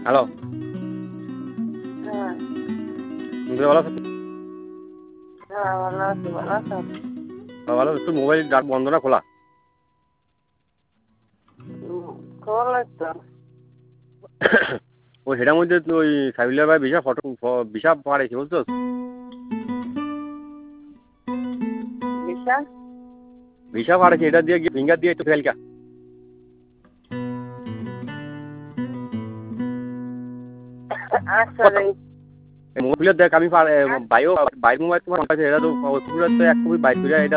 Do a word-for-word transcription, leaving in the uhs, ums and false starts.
Hello, হ্যাঁ, তুমি ভালো আছো? হ্যাঁ, ভালো আছি, ভালো আছো? ভালো একটু মোবাইল ডাক বন্ধ না খোলা? হুম, খোলাই তো। ওই সেটার মধ্যে তো ওই সাইবুল্লাহ ভাই বিশা ফটো বিশা পাড়েছে বুঝছো? বিশা? ভিসা পাড়েছে এটা দিয়ে গিয়ে ফিঙ্গার দিয়ে একটু ফেলকা আচ্ছা কত রে। মোবাইল দেখ আমি বাইও বাইর মোবাইল তোমার আছে এটা তো পুরো তো এক কপি বাইর করে এটা